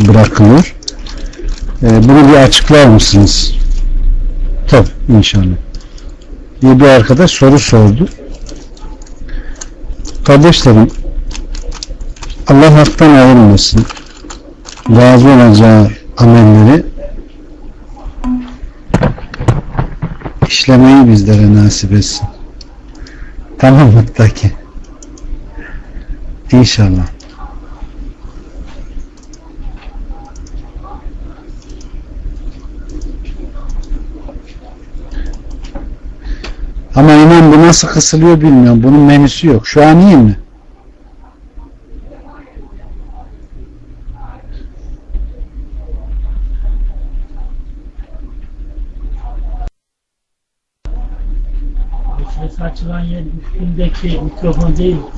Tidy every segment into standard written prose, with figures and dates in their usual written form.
bırakılıyor. Bunu bir açıklar mısınız? Tabii inşallah. Bir arkadaş soru sordu. Kardeşlerim, Allah haktan ayırmasın. Razı olacağı amelleri işlemeyi bizlere nasip etsin. Tamam mutlaki. İnşallah. Ama inan bu nasıl kısılıyor bilmiyorum. Bunun menüsü yok. Şu an iyi mi? Ses açılan yer üstündeki mikrofon değil mi?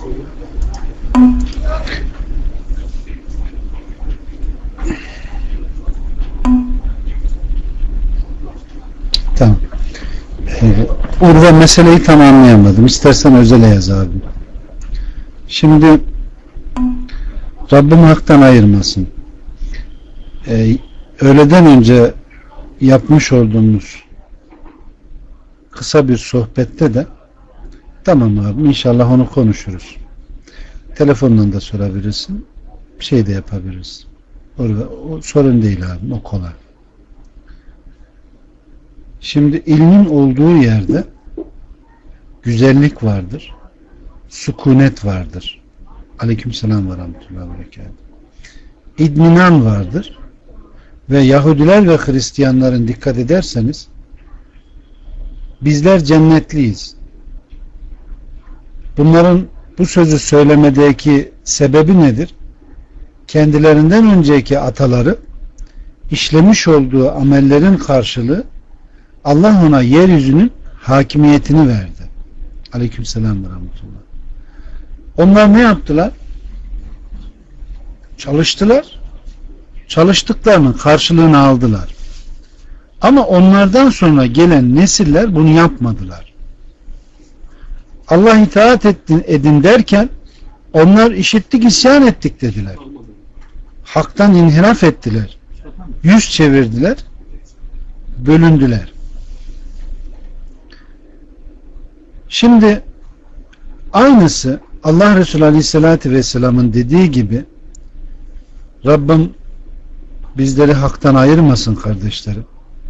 Tamam. Urva meseleyi tam anlayamadım. İstersen özele yaz abi. Şimdi Rabbim haktan ayırmasın. Öğleden önce yapmış olduğumuz kısa bir sohbette de tamam abi inşallah onu konuşuruz. Telefondan da sorabilirsin. Bir şey de yapabiliriz. O sorun değil abi. O kolay. Şimdi ilmin olduğu yerde güzellik vardır. Sükunet vardır. Aleykümselam ve rahmetullahi ve berekatuhu. İdminan vardır. Ve Yahudiler ve Hristiyanların dikkat ederseniz bizler cennetliyiz. Bunların bu sözü söylemedeki sebebi nedir? Kendilerinden önceki ataları işlemiş olduğu amellerin karşılığı Allah ona yeryüzünün hakimiyetini verdi. Aleykümselam ve rahmetullah. Onlar ne yaptılar? Çalıştılar. Çalıştıklarının karşılığını aldılar. Ama onlardan sonra gelen nesiller bunu yapmadılar. Allah itaat edin derken onlar işittik isyan ettik dediler. Haktan inhiraf ettiler. Yüz çevirdiler. Bölündüler. Şimdi aynısı Allah Resulü Aleyhisselatü Vesselam'ın dediği gibi Rabbim bizleri haktan ayırmasın kardeşlerim.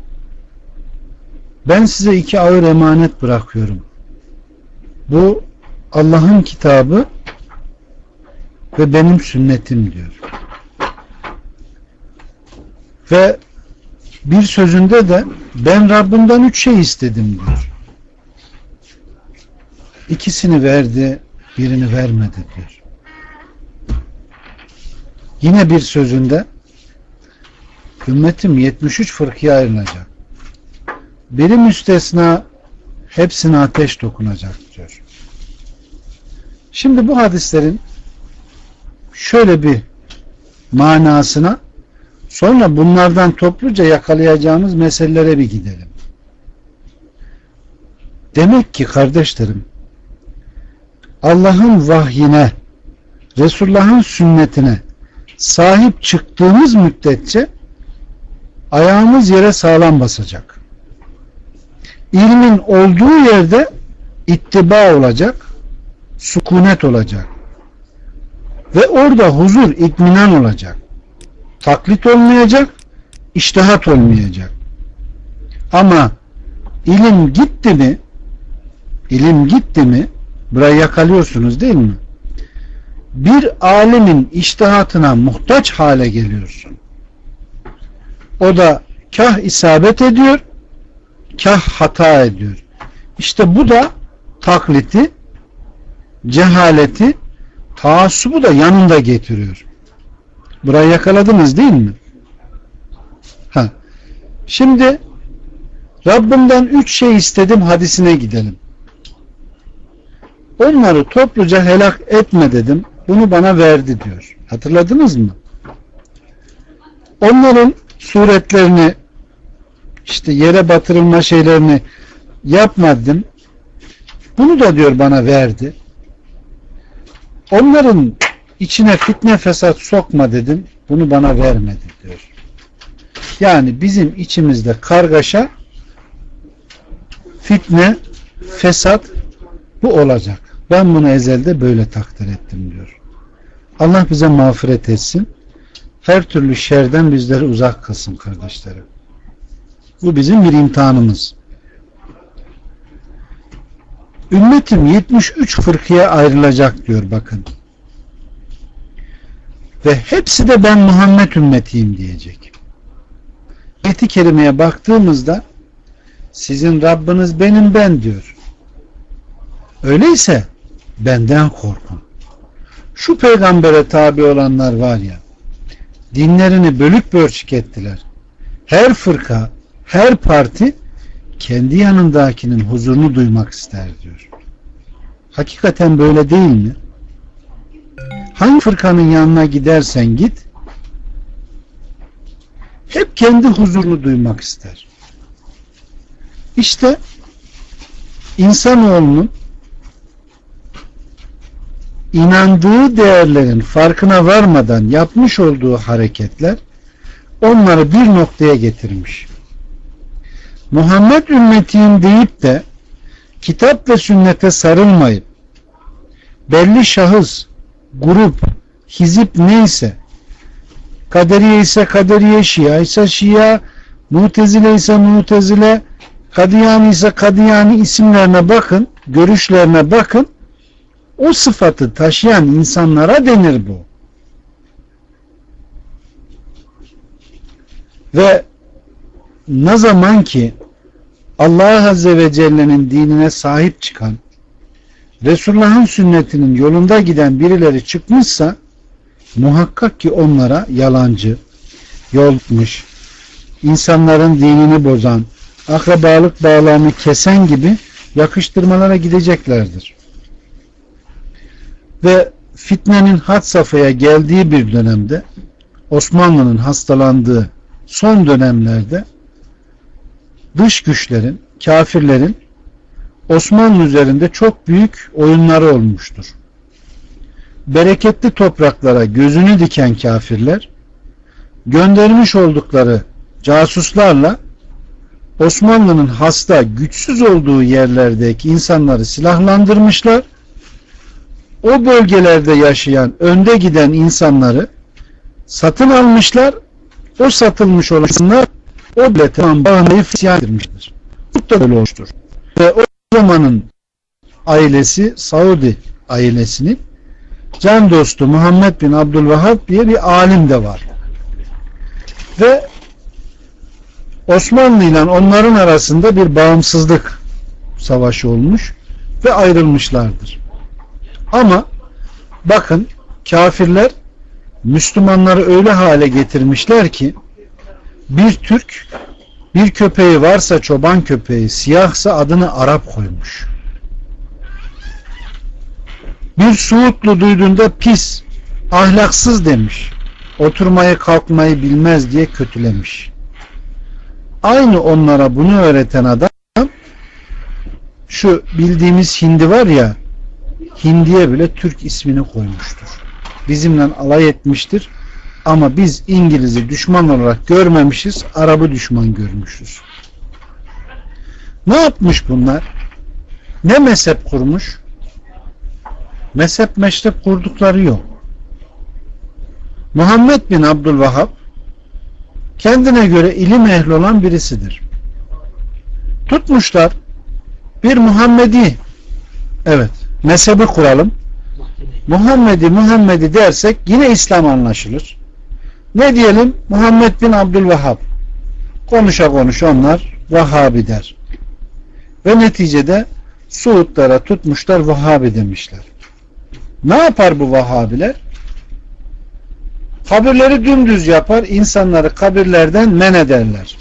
Ben size 2 ağır emanet bırakıyorum. Bu Allah'ın kitabı ve benim sünnetim diyor. Ve bir sözünde de ben Rabbimden 3 şey istedim diyor. 2'sini verdi, birini vermedi diyor. Yine bir sözünde ümmetim 73 fırkıya ayrılacak. Biri müstesna hepsine ateş dokunacak diyor. Şimdi bu hadislerin şöyle bir manasına sonra bunlardan topluca yakalayacağımız meselelere bir gidelim. Demek ki kardeşlerim Allah'ın vahyine, Resulullah'ın sünnetine sahip çıktığımız müddetçe ayağımız yere sağlam basacak. İlmin olduğu yerde ittiba olacak, sükunet olacak. Ve orada huzur, itminan olacak. Taklit olmayacak, içtihat olmayacak. Ama ilim gitti mi, burayı yakalıyorsunuz değil mi? Bir alimin içtihatına muhtaç hale geliyorsun. O da kah isabet ediyor, kah hata ediyor. İşte bu da takliti, cehaleti, taassubu da yanında getiriyor. Burayı yakaladınız değil mi? Şimdi Rabbimden 3 şey istedim hadisine gidelim. Onları topluca helak etme dedim. Bunu bana verdi diyor. Hatırladınız mı? Onların suretlerini işte yere batırılma şeylerini yapmadım. Bunu da diyor bana verdi. Onların içine fitne fesat sokma dedim. Bunu bana vermedi diyor. Yani bizim içimizde kargaşa, fitne, fesat bu olacak. Ben bunu ezelde böyle takdir ettim diyor. Allah bize mağfiret etsin. Her türlü şerden bizleri uzak kılsın kardeşlerim. Bu bizim bir imtihanımız. Ümmetim 73 fırkaya ayrılacak diyor bakın. Ve hepsi de ben Muhammed ümmetiyim diyecek. Ayet-i kerimeye baktığımızda sizin Rabbiniz benim ben diyor. Öyleyse benden korkun. Şu peygambere tabi olanlar var ya, dinlerini bölük pörçük ettiler. Her fırka, her parti kendi yanındakinin huzurunu duymak ister diyor. Hakikaten böyle değil mi? Hangi fırkanın yanına gidersen git, hep kendi huzurunu duymak ister. İşte insanoğlunun inandığı değerlerin farkına varmadan yapmış olduğu hareketler onları bir noktaya getirmiş. Muhammed ümmetiyim deyip de kitap ve sünnete sarılmayıp belli şahıs, grup, hizip neyse, Kaderiye ise Kaderiye, Şia ise Şia, Mutezile ise Mutezile, Kadiyani ise Kadiyani isimlerine bakın, görüşlerine bakın. O sıfatı taşıyan insanlara denir bu. Ve ne zaman ki Allah Azze ve Celle'nin dinine sahip çıkan, Resulullah'ın sünnetinin yolunda giden birileri çıkmışsa muhakkak ki onlara yalancı, yolmuş, insanların dinini bozan, akrabalık bağlarını kesen gibi yakıştırmalara gideceklerdir. Ve fitnenin had safhaya geldiği bir dönemde, Osmanlı'nın hastalandığı son dönemlerde dış güçlerin, kafirlerin Osmanlı üzerinde çok büyük oyunları olmuştur. Bereketli topraklara gözünü diken kafirler göndermiş oldukları casuslarla Osmanlı'nın hasta, güçsüz olduğu yerlerdeki insanları silahlandırmışlar. O bölgelerde yaşayan, önde giden insanları satın almışlar. O satılmış olanlar o bile tamam bağlayıp isyan edilmiştir. Bu da böyle olmuştur. Ve o zamanın ailesi, Saudi ailesinin can dostu Muhammed bin Abdülvehhab diye bir alim de var. Ve Osmanlı ile onların arasında bir bağımsızlık savaşı olmuş ve ayrılmışlardır. Ama bakın kafirler Müslümanları öyle hale getirmişler ki bir Türk bir köpeği varsa çoban köpeği, siyahsa adını Arap koymuş. Bir Suudlu duyduğunda pis, ahlaksız demiş. Oturmayı kalkmayı bilmez diye kötülemiş. Aynı onlara bunu öğreten adam şu bildiğimiz hindi var ya, hindiye bile Türk ismini koymuştur. Bizimle alay etmiştir. Ama biz İngiliz'i düşman olarak görmemişiz, Arap'ı düşman görmüşüz. Ne yapmış bunlar? Ne mezhep kurmuş? Mezhep meşrep kurdukları yok. Muhammed bin Abdülvehhab kendine göre ilim ehli olan birisidir. Tutmuşlar bir Muhammedi, evet, mezhebi kuralım. Muhammedi dersek yine İslam anlaşılır. Ne diyelim? Muhammed bin Abdülvehhab. Konuşa onlar Vahhabi der. Ve neticede Suudlara tutmuşlar Vahhabi demişler. Ne yapar bu Vahhabiler? Kabirleri dümdüz yapar, insanları kabirlerden men ederler.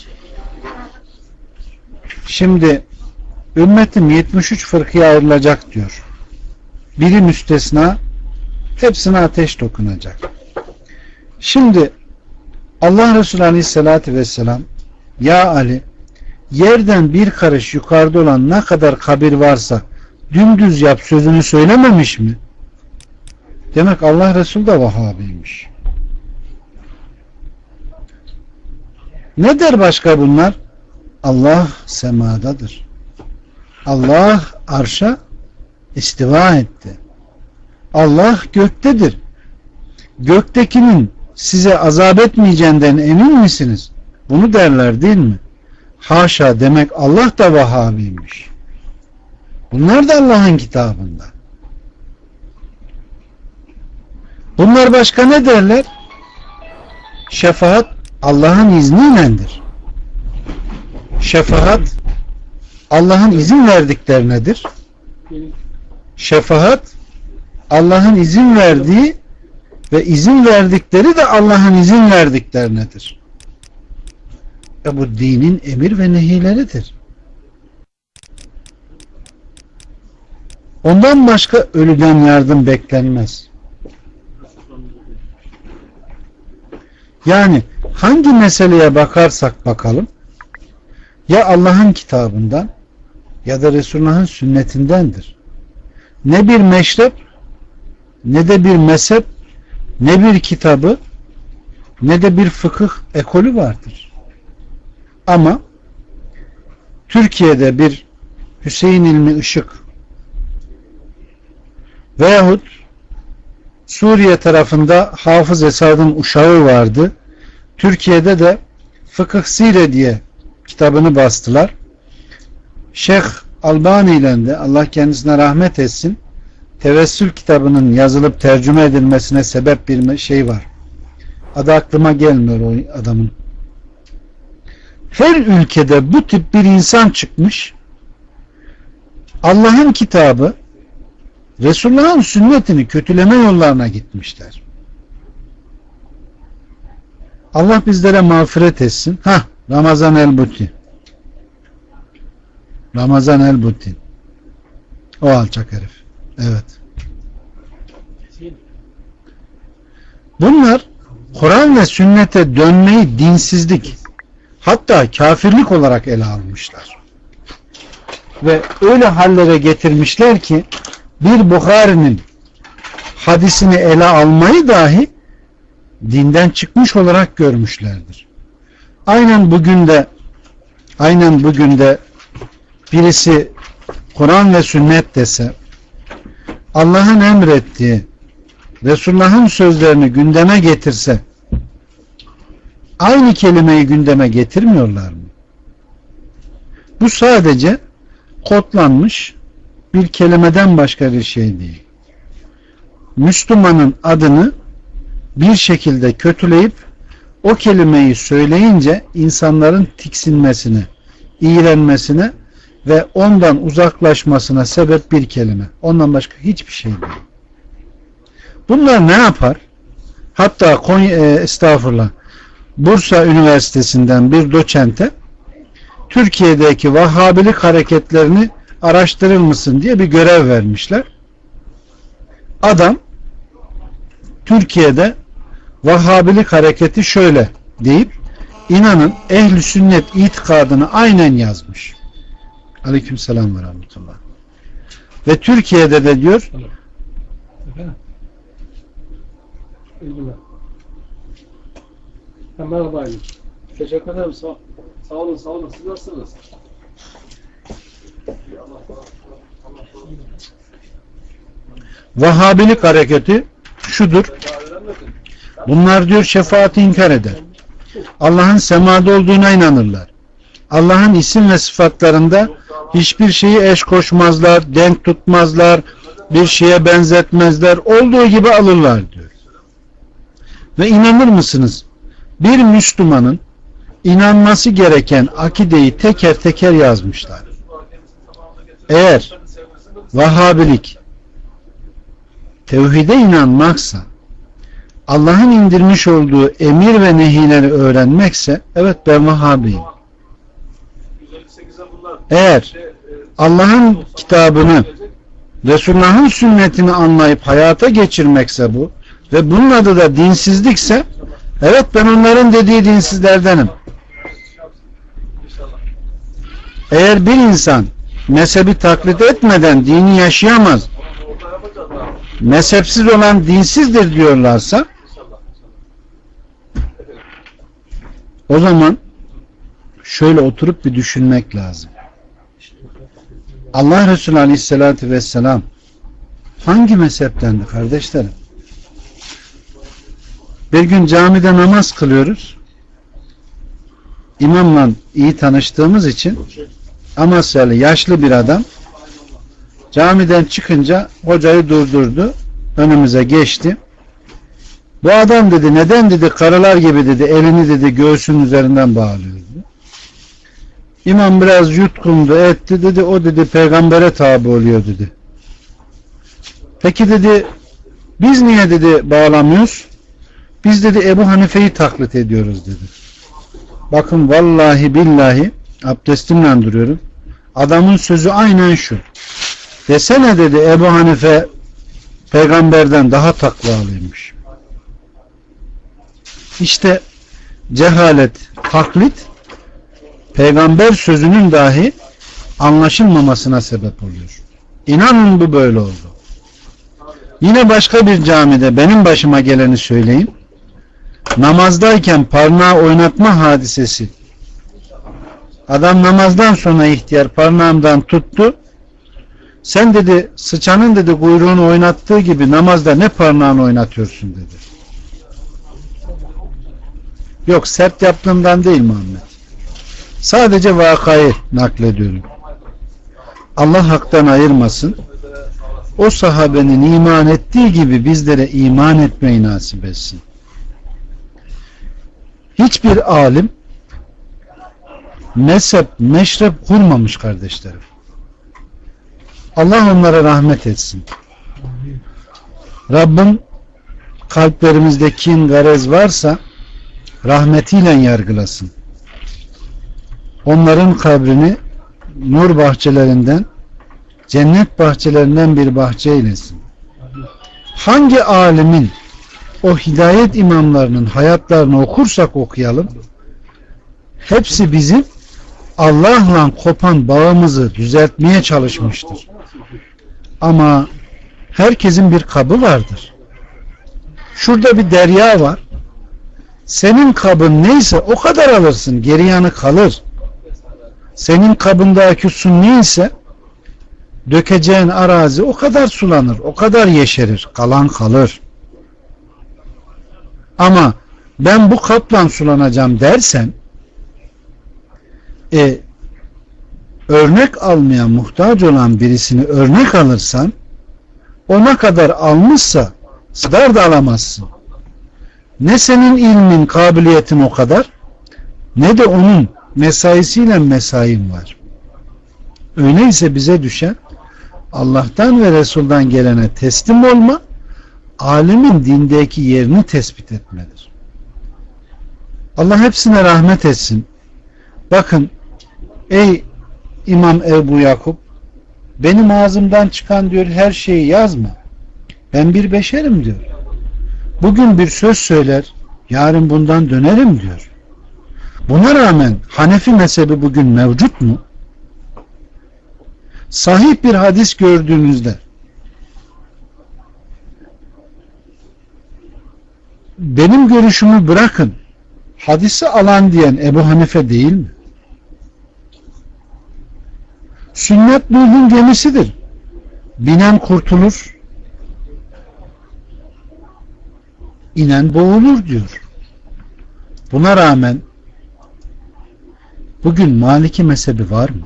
Şimdi ümmetim 73 fırkıya ayrılacak diyor. Biri müstesna, hepsine ateş dokunacak. Şimdi Allah Resulü Aleyhisselatü Vesselam, ya Ali, yerden bir karış yukarıda olan ne kadar kabir varsa dümdüz yap sözünü söylememiş mi? Demek Allah Resulü de Vahhabiymiş. Ne der başka bunlar? Allah semadadır. Allah arşa istiva etti. Allah göktedir. Göktekinin size azap etmeyeceğinden emin misiniz? Bunu derler değil mi? Haşa, demek Allah da Vahhabiymiş. Bunlar da Allah'ın kitabında. Bunlar başka ne derler? Şefaat Allah'ın izniyledir. Şefaat Allah'ın izin verdiklerinedir. Şefaat Allah'ın izin verdiği ve izin verdikleri de Allah'ın izin verdiklerinedir. Ve bu dinin emir ve nehileridir. Ondan başka ölüden yardım beklenmez. Yani hangi meseleye bakarsak bakalım, ya Allah'ın kitabından ya da Resulullah'ın sünnetindendir. Ne bir meşrep, ne de bir mezhep, ne bir kitabı, ne de bir fıkıh ekolü vardır. Ama Türkiye'de bir Hüseyin İlmi Işık veyahut Suriye tarafında Hafız Esad'ın uşağı vardı. Türkiye'de de Fıkıh Sire diye kitabını bastılar. Şeyh Albani ile de Allah kendisine rahmet etsin, Tevessül kitabının yazılıp tercüme edilmesine sebep bir şey var. Adı aklıma gelmiyor o adamın. Her ülkede bu tip bir insan çıkmış, Allah'ın kitabı, Resulullah'ın sünnetini kötüleme yollarına gitmişler. Allah bizlere mağfiret etsin. Ramazan el-Buti. Ramazan el-Buti. O alçak herif. Evet. Bunlar Kur'an ve sünnete dönmeyi dinsizlik, hatta kafirlik olarak ele almışlar. Ve öyle hallere getirmişler ki bir Bukhari'nin hadisini ele almayı dahi dinden çıkmış olarak görmüşlerdir. Aynen bugün de birisi Kur'an ve sünnet dese, Allah'ın emrettiği Resulullah'ın sözlerini gündeme getirse, aynı kelimeyi gündeme getirmiyorlar mı? Bu sadece kodlanmış bir kelimeden başka bir şey değil. Müslümanın adını bir şekilde kötüleyip o kelimeyi söyleyince insanların tiksinmesine, iğrenmesine ve ondan uzaklaşmasına sebep bir kelime. Ondan başka hiçbir şey değil. Bunlar ne yapar? Hatta Bursa Üniversitesi'nden bir doçente Türkiye'deki Vahhabilik hareketlerini araştırır mısın diye bir görev vermişler. Adam Türkiye'de Vahhabilik hareketi şöyle deyip inanın ehl-i sünnet itikadını aynen yazmış. Aleykümselam ve rahmetullah. Ve Türkiye'de de diyor merhaba. Teşekkür ederim. Sağ olun. Siz nasılsınız? Vahhabilik hareketi şudur. Bunlar diyor şefaati inkar eder. Allah'ın semada olduğuna inanırlar. Allah'ın isim ve sıfatlarında hiçbir şeyi eş koşmazlar, denk tutmazlar, bir şeye benzetmezler, olduğu gibi alırlar diyor. Ve inanır mısınız? Bir Müslümanın inanması gereken akideyi teker teker yazmışlar. Eğer Vahhabilik tevhide inanmaksa, Allah'ın indirmiş olduğu emir ve nehileri öğrenmekse, evet ben Vahhabiyim. Eğer Allah'ın kitabını, Resulullah'ın sünnetini anlayıp hayata geçirmekse bu ve bunun adı da dinsizlikse, evet ben onların dediği dinsizlerdenim. Eğer bir insan mezhebi taklit etmeden dini yaşayamaz, mezhepsiz olan dinsizdir diyorlarsa, o zaman şöyle oturup bir düşünmek lazım. Allah Resulü Aleyhisselatü Vesselam hangi mezheptendi kardeşlerim? Bir gün camide namaz kılıyoruz. İmamla iyi tanıştığımız için Amasyalı yaşlı bir adam camiden çıkınca hocayı durdurdu. Önümüze geçti. Bu adam dedi, neden dedi karılar gibi dedi elini dedi göğsünün üzerinden bağlıyordu. İmam biraz yutkundu etti, dedi o dedi peygambere tabi oluyor dedi. Peki dedi biz niye dedi bağlamıyoruz? Biz dedi Ebu Hanife'yi taklit ediyoruz dedi. Bakın vallahi billahi abdestimle duruyorum. Adamın sözü aynen şu. Desene dedi Ebu Hanife peygamberden daha takvalıymış. İşte cehalet, taklit peygamber sözünün dahi anlaşılmamasına sebep oluyor. İnanın bu böyle oldu. Yine başka bir camide benim başıma geleni söyleyeyim. Namazdayken parmağı oynatma hadisesi. Adam namazdan sonra ihtiyar parmağımdan tuttu. Sen dedi sıçanın dedi kuyruğunu oynattığı gibi namazda ne parmağını oynatıyorsun dedi. Yok sert yaptığımdan değil Muhammed. Sadece vakayı naklediyorum. Allah haktan ayırmasın. O sahabenin iman ettiği gibi bizlere iman etmeyi nasip etsin. Hiçbir alim mezhep, meşrep kurmamış kardeşlerim. Allah onlara rahmet etsin. Rabbim kalplerimizde kin, garez varsa rahmetiyle yargılasın. Onların kabrini nur bahçelerinden, cennet bahçelerinden bir bahçe eylesin. Hangi alimin o hidayet imamlarının hayatlarını okursak okuyalım, hepsi bizim Allah'la kopan bağımızı düzeltmeye çalışmıştır. Ama herkesin bir kabı vardır. Şurada bir derya var. Senin kabın neyse o kadar alırsın. Geri yanı kalır. Senin kabındaki su neyse dökeceğin arazi o kadar sulanır. O kadar yeşerir. Kalan kalır. Ama ben bu kapla sulanacağım dersen örnek almaya muhtaç olan birisini örnek alırsan ona kadar almışsa kadar da alamazsın. Ne senin ilmin, kabiliyetin o kadar ne de onun mesaisiyle mesain var. Öyleyse bize düşen Allah'tan ve Resul'dan gelene teslim olma, alimin dindeki yerini tespit etmedir. Allah hepsine rahmet etsin. Bakın ey İmam Ebu Yakup, benim ağzımdan çıkan diyor her şeyi yazma. Ben bir beşerim diyor. Bugün bir söz söyler, yarın bundan dönerim diyor. Buna rağmen Hanefi mezhebi bugün mevcut mu? Sahih bir hadis gördüğünüzde benim görüşümü bırakın, hadisi alan diyen Ebu Hanife değil mi? Sünnet Nuh'un gemisidir. Binen kurtulur, inen boğulur diyor. Buna rağmen bugün Maliki mezhebi var mı?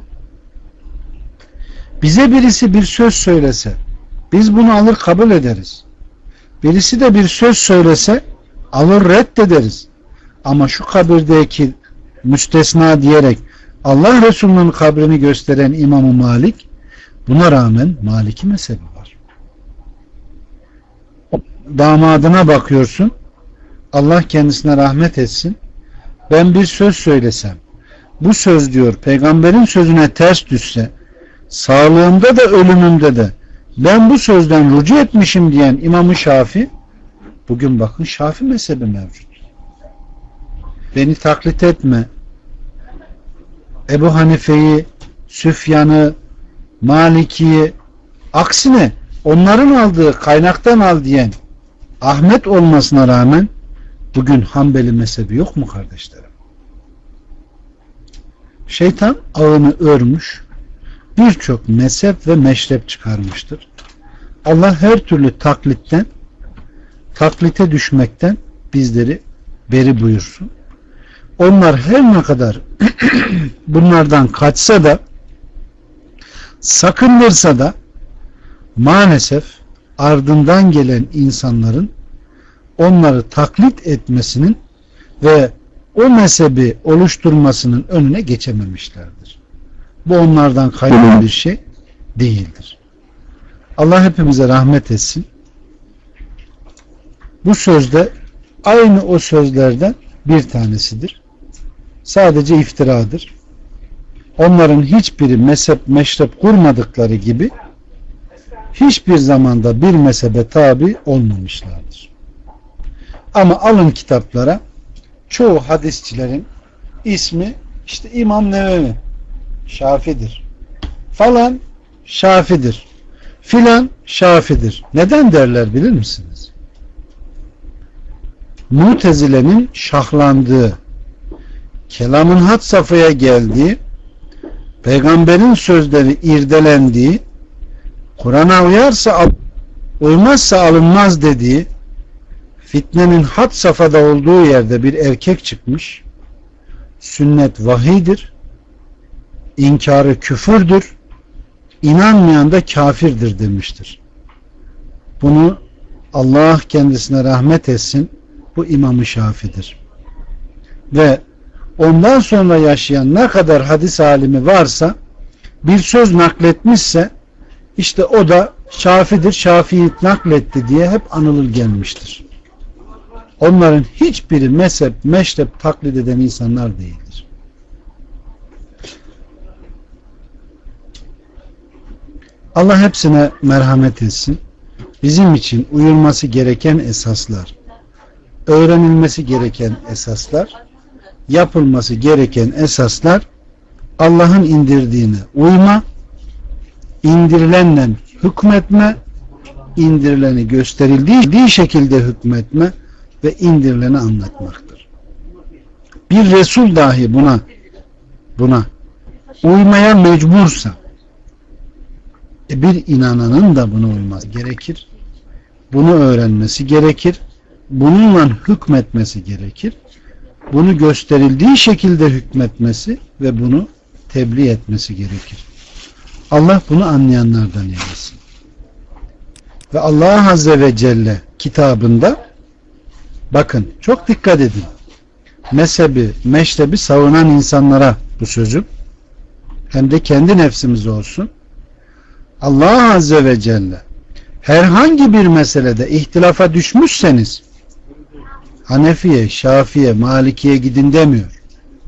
Bize birisi bir söz söylese biz bunu alır kabul ederiz. Birisi de bir söz söylese alır reddederiz. Ama şu kabirdeki müstesna diyerek Allah Resulü'nün kabrini gösteren İmam-ı Malik, buna rağmen Maliki mezhebi var. Damadına bakıyorsun, Allah kendisine rahmet etsin, ben bir söz söylesem bu söz diyor peygamberin sözüne ters düşse, sağlığımda da ölümümde de ben bu sözden rücu etmişim diyen İmam-ı Şafii, bugün bakın Şafii mezhebi mevcut. Beni taklit etme, Ebu Hanife'yi, Süfyan'ı, Maliki'yi, aksine onların aldığı kaynaktan al diyen Ahmet olmasına rağmen bugün Hanbeli mezhebi yok mu kardeşlerim? Şeytan ağını örmüş, birçok mezhep ve meşrep çıkarmıştır. Allah her türlü taklite düşmekten bizleri beri buyursun. Onlar her ne kadar bunlardan kaçsa da, sakındırsa da, maalesef ardından gelen insanların onları taklit etmesinin ve o mezhebi oluşturmasının önüne geçememişlerdir. Bu onlardan kaynaklı bir şey değildir. Allah hepimize rahmet etsin. Bu sözde aynı o sözlerden bir tanesidir. Sadece iftiradır. Onların hiçbiri mezhep meşrep kurmadıkları gibi hiçbir zamanda bir mezhebe tabi olmamışlardır. Ama alın kitaplara, çoğu hadisçilerin ismi işte İmam Nevevi Şafi'dir. Falan Şafi'dir. Filan Şafi'dir. Neden derler bilir misiniz? Mutezile'nin şahlandığı, kelamın had safhaya geldiği, peygamberin sözleri irdelendiği, Kur'an'a uyarsa uymazsa alınmaz dediği, fitnenin had safhada olduğu yerde bir erkek çıkmış, sünnet vahiydir, inkarı küfürdür, inanmayan da kafirdir demiştir. Bunu Allah kendisine rahmet etsin, bu İmam-ı Şafi'dir. Ve ondan sonra yaşayan ne kadar hadis alimi varsa, bir söz nakletmişse, işte o da Şafi'dir, Şafi'yi nakletti diye hep anılır gelmiştir. Onların hiçbiri mezhep, meşrep taklit eden insanlar değildir. Allah hepsine merhamet etsin. Bizim için uyulması gereken esaslar, öğrenilmesi gereken esaslar, yapılması gereken esaslar, Allah'ın indirdiğine uyma, indirilenle hükmetme, indirileni gösterildiği şekilde hükmetme ve indirileni anlatmaktır. Bir Resul dahi buna uymaya mecbursa, bir inananın da buna uyması gerekir. Bunu öğrenmesi gerekir. Bununla hükmetmesi gerekir. Bunu gösterildiği şekilde hükmetmesi ve bunu tebliğ etmesi gerekir. Allah bunu anlayanlardan eylesin. Ve Allah Azze ve Celle kitabında, bakın çok dikkat edin, mezhebi, meşrebi savunan insanlara bu sözüm, hem de kendi nefsimiz olsun. Allah Azze ve Celle herhangi bir meselede ihtilafa düşmüşseniz Hanefi'ye, Şafi'ye, Maliki'ye gidin demiyor.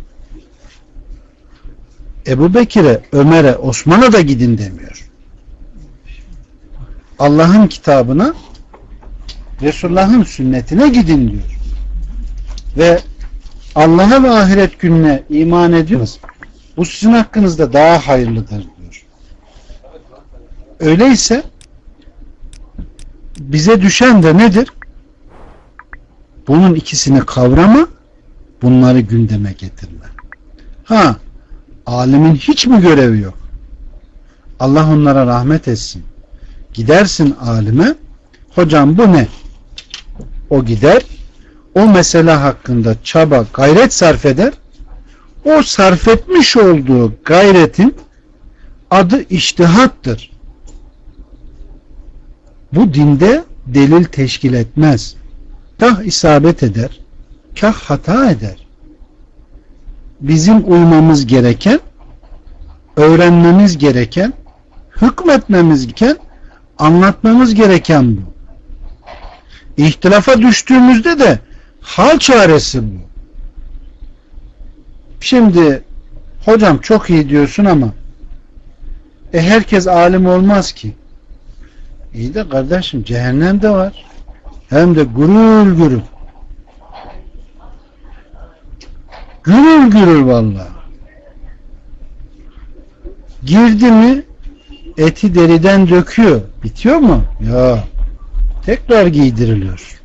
Ebu Bekir'e, Ömer'e, Osman'a da gidin demiyor. Allah'ın kitabına, Resulullah'ın sünnetine gidin diyor. Ve Allah'a ve ahiret gününe iman ediyorsunuz. Bu sizin hakkınızda daha hayırlıdır diyor. Öyleyse bize düşen de nedir? Bunun ikisini kavrama, bunları gündeme getirme. Alimin hiç mi görevi yok? Allah onlara rahmet etsin. Gidersin alime, hocam bu ne? O gider, o mesele hakkında çaba, gayret sarf eder. O sarf etmiş olduğu gayretin adı içtihattır. Bu dinde delil teşkil etmez. Kah isabet eder, kah hata eder. Bizim uymamız gereken, öğrenmemiz gereken, hükmetmemiz gereken, anlatmamız gereken bu. İhtilafa düştüğümüzde de hal çaresi bu. Şimdi hocam çok iyi diyorsun ama herkes alim olmaz ki. İyi de kardeşim, cehennemde var. Hem de gürül gürül. Gürül gürül vallahi. Girdi mi eti deriden döküyor. Bitiyor mu? Ya. Tekrar giydiriliyor.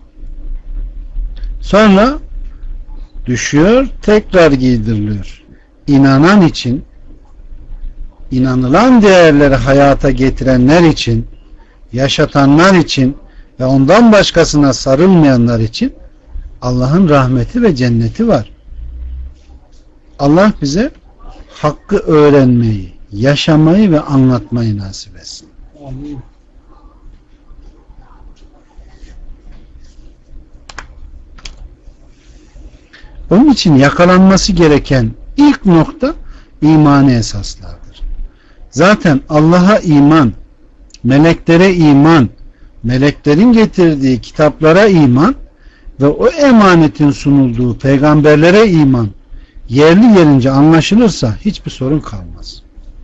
Sonra düşüyor, tekrar giydiriliyor. İnanan için, inanılan değerleri hayata getirenler için, yaşatanlar için ve ondan başkasına sarılmayanlar için Allah'ın rahmeti ve cenneti var. Allah bize hakkı öğrenmeyi, yaşamayı ve anlatmayı nasip etsin. Amin. Onun için yakalanması gereken ilk nokta imani esaslardır. Zaten Allah'a iman, meleklere iman, meleklerin getirdiği kitaplara iman ve o emanetin sunulduğu peygamberlere iman yerli yerince anlaşılırsa hiçbir sorun kalmaz.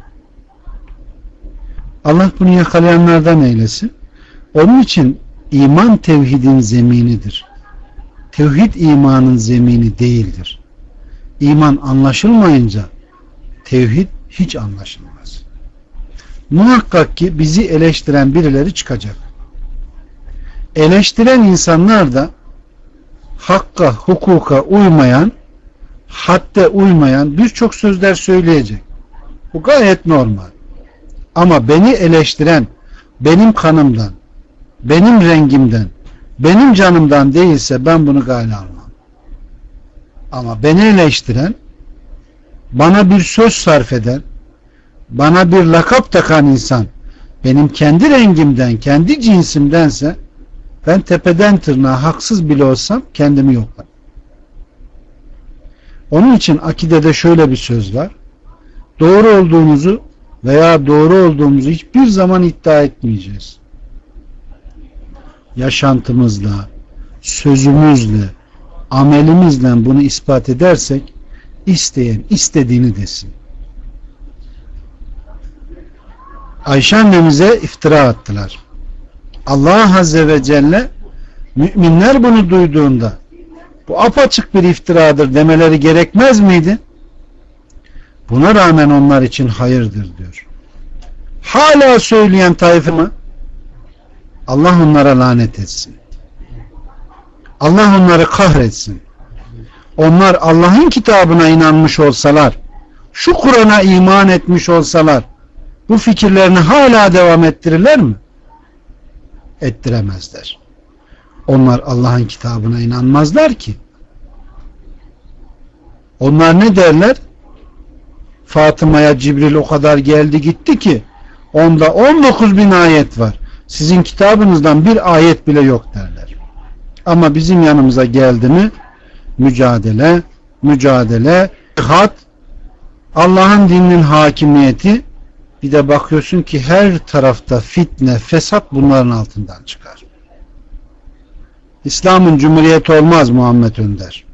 Allah bunu yakalayanlardan eylesin. Onun için iman tevhidin zeminidir. Tevhid imanın zemini değildir. İman anlaşılmayınca tevhid hiç anlaşılmaz. Muhakkak ki bizi eleştiren birileri çıkacak. Eleştiren insanlar da hakka, hukuka uymayan, hadde uymayan birçok sözler söyleyecek. Bu gayet normal. Ama beni eleştiren benim kanımdan, benim rengimden, benim canımdan değilse ben bunu gale almam. Ama beni eleştiren, bana bir söz sarf eden, bana bir lakap takan insan benim kendi rengimden, kendi cinsimdense ben tepeden tırnağa haksız bile olsam kendimi yoklarım. Onun için akidede şöyle bir söz var. Doğru olduğumuzu veya doğru olduğumuzu hiçbir zaman iddia etmeyeceğiz. Yaşantımızla, sözümüzle, amelimizle bunu ispat edersek isteyen istediğini desin. Ayşe annemize iftira attılar. Allah Azze ve Celle müminler bunu duyduğunda bu apaçık bir iftiradır demeleri gerekmez miydi? Buna rağmen onlar için hayırdır diyor. Hala söyleyen tayfa mı? Allah onlara lanet etsin. Allah onları kahretsin. Onlar Allah'ın kitabına inanmış olsalar, şu Kur'an'a iman etmiş olsalar, bu fikirlerini hala devam ettirirler mi? Ettiremezler. Onlar Allah'ın kitabına inanmazlar ki. Onlar ne derler? Fatıma'ya Cibril o kadar geldi gitti ki onda 19.000 ayet var. Sizin kitabınızdan bir ayet bile yok derler. Ama bizim yanımıza geldi mi mücadele, cihat, Allah'ın dininin hakimiyeti, bir de bakıyorsun ki her tarafta fitne, fesat bunların altından çıkar. İslam'ın cumhuriyeti olmaz Muhammed Önder.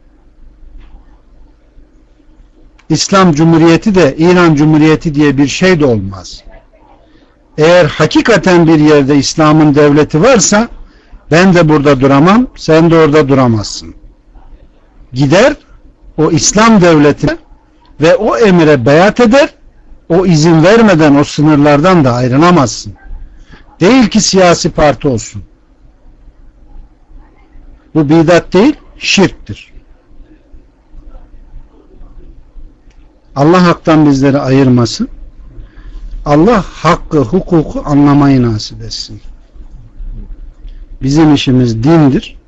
İslam Cumhuriyeti de İran Cumhuriyeti diye bir şey de olmaz. Eğer hakikaten bir yerde İslam'ın devleti varsa ben de burada duramam, sen de orada duramazsın. Gider o İslam devletine ve o emire beyat eder, o izin vermeden o sınırlardan da ayrılamazsın. Değil ki siyasi parti olsun. Bu bidat değil, şirktir. Allah haktan bizleri ayırmasın. Allah hakkı, hukuku anlamayı nasip etsin. Bizim işimiz dindir.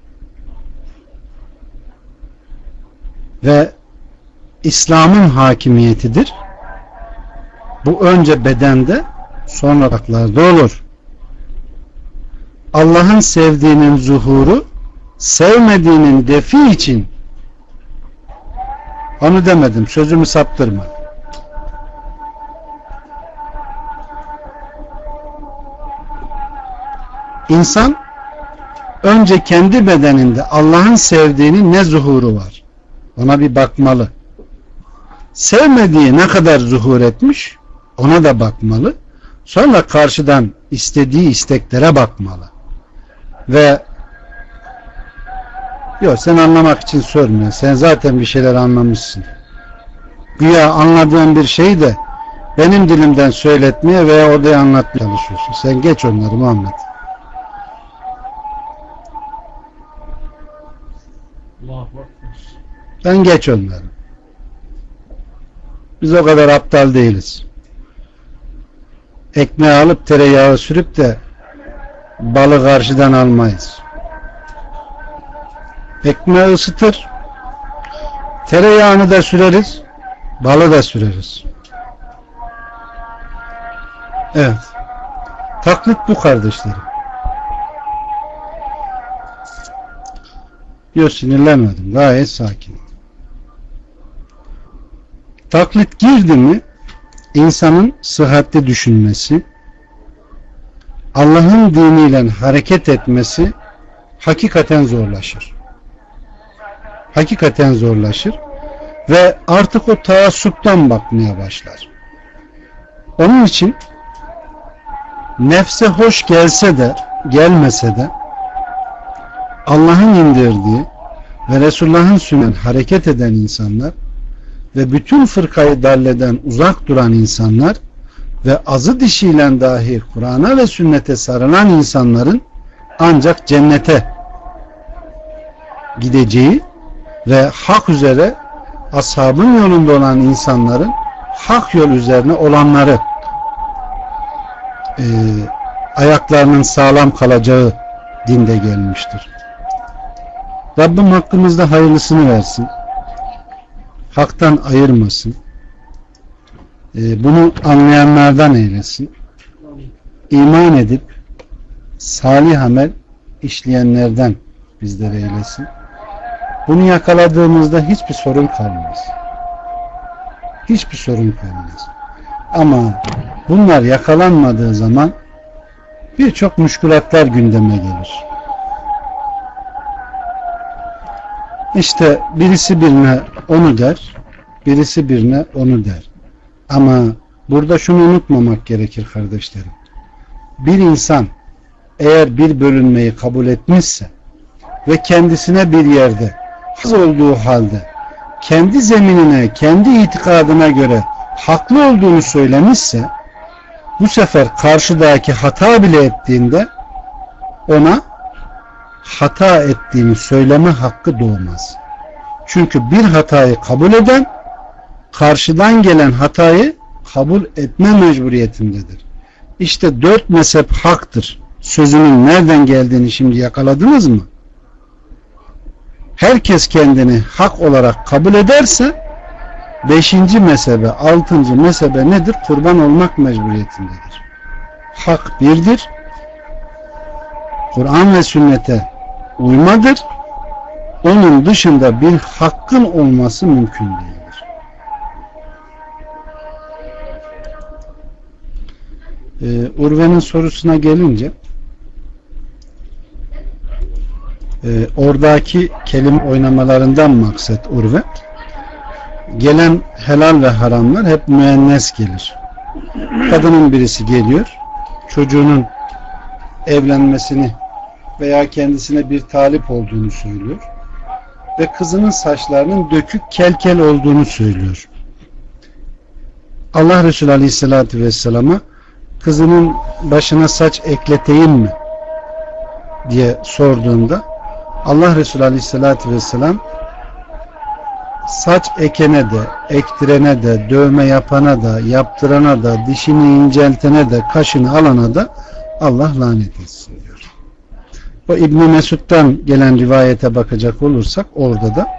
Ve İslam'ın hakimiyetidir. Bu önce bedende, sonra aklarda olur. Allah'ın sevdiğinin zuhuru, sevmediğinin defi için, onu demedim, sözümü saptırma. İnsan önce kendi bedeninde Allah'ın sevdiğinin ne zuhuru var? Ona bir bakmalı. Sevmediği ne kadar zuhur etmiş? Ona da bakmalı. Sonra karşıdan istediği isteklere bakmalı. Ve yok, sen anlamak için sormuyorsun. Sen zaten bir şeyler anlamışsın. Güya anladığın bir şey de benim dilimden söyletmeye veya odaya anlatmaya çalışıyorsun. Sen geç onları Muhammed. Allahu Ekber. Sen geç onları. Biz o kadar aptal değiliz. Ekmeği alıp tereyağı sürüp de balı karşıdan almayız. Ekmeği ısıtır, tereyağını da süreriz, balı da süreriz. Evet. Taklit bu kardeşlerim. Yok, sinirlenmedim. Gayet sakin. Taklit girdi mi insanın sıhhatli düşünmesi, Allah'ın diniyle hareket etmesi hakikaten zorlaşır. Hakikaten zorlaşır ve artık o taassuptan bakmaya başlar. Onun için nefse hoş gelse de gelmese de Allah'ın indirdiği ve Resulullah'ın sünnetinden hareket eden insanlar ve bütün fırkayı dalleden uzak duran insanlar ve azı dişiyle dahi Kur'an'a ve sünnete sarılan insanların ancak cennete gideceği ve hak üzere ashabın yolunda olan insanların hak yol üzerine olanları ayaklarının sağlam kalacağı dinde gelmiştir. Rabbim hakkımızda hayırlısını versin. Haktan ayırmasın. Bunu anlayanlardan eylesin. İman edip salih amel işleyenlerden bizlere eylesin. Bunu yakaladığımızda hiçbir sorun kalmaz. Hiçbir sorun kalmaz. Ama bunlar yakalanmadığı zaman birçok müşkülatlar gündeme gelir. İşte birisi birine onu der, birisi birine onu der. Ama burada şunu unutmamak gerekir kardeşlerim. Bir insan eğer bir bölünmeyi kabul etmişse ve kendisine bir yerde haz olduğu halde kendi zeminine, kendi itikadına göre haklı olduğunu söylemişse, bu sefer karşıdaki hata bile ettiğinde ona hata ettiğini söyleme hakkı doğmaz. Çünkü bir hatayı kabul eden karşıdan gelen hatayı kabul etme mecburiyetindedir. İşte 4 mezhep haktır sözünün nereden geldiğini şimdi yakaladınız mı? Herkes kendini hak olarak kabul ederse 5. mezhebe, 6. mezhebe nedir? Kurban olmak mecburiyetindedir. Hak birdir. Kur'an ve sünnete uymadır. Onun dışında bir hakkın olması mümkün değildir. Urve'nin sorusuna gelince oradaki kelime oynamalarından maksat Urve, gelen helal ve haramlar hep müennes gelir. Kadının birisi geliyor, çocuğunun evlenmesini veya kendisine bir talip olduğunu söylüyor ve kızının saçlarının dökük kel olduğunu söylüyor. Allah Resulü Aleyhisselatü Vesselam'a kızının başına saç ekleteyim mi diye sorduğunda Allah Resulü Aleyhisselatü Vesselam saç ekene de, ektirene de, dövme yapana da, yaptırana da, dişini inceltene de, kaşını alana da Allah lanet etsin diyor. O İbn-i Mesud'dan gelen rivayete bakacak olursak orada da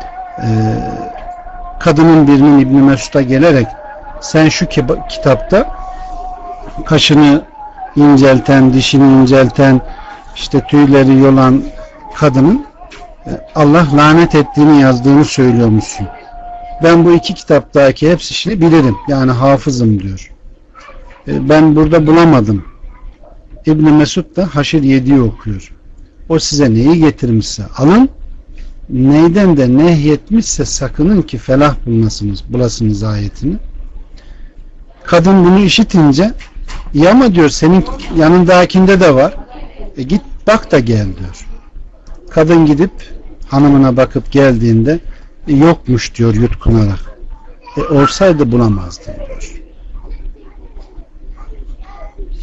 kadının birinin İbn-i Mesud'a gelerek sen şu kitapta kaşını incelten, dişini incelten, işte tüyleri yolan kadının Allah lanet ettiğini yazdığını söylüyormuşsun. Ben bu 2 kitaptaki hepsini bilirim. Yani hafızım diyor. Ben burada bulamadım. İbn-i Mesud da Haşr 7'yi okuyor. O size neyi getirmişse alın, neyden de nehyetmişse sakının ki felah bulasınız ayetini. Kadın bunu işitince ya ama diyor senin yanındakinde de var. Git bak da gel diyor. Kadın gidip hanımına bakıp geldiğinde yokmuş diyor yutkunarak. Olsaydı bulamazdı diyor.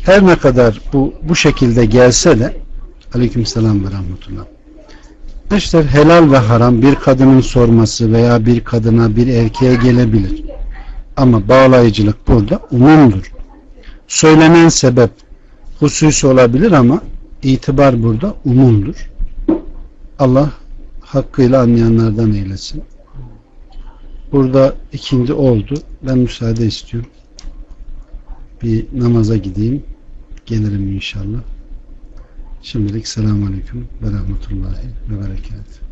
her ne kadar bu şekilde gelse de aleykümselam ve rahmetullah. İşte helal ve haram bir kadının sorması veya bir kadına bir erkeğe gelebilir. Ama bağlayıcılık burada umumdur. Söylenen sebep hususi olabilir ama itibar burada umumdur. Allah hakkıyla anlayanlardan eylesin. Burada ikindi oldu. Ben müsaade istiyorum. Bir namaza gideyim. Gelirim inşallah. Şimdilik selamun aleyküm ve rahmetullahi ve berekatuhu.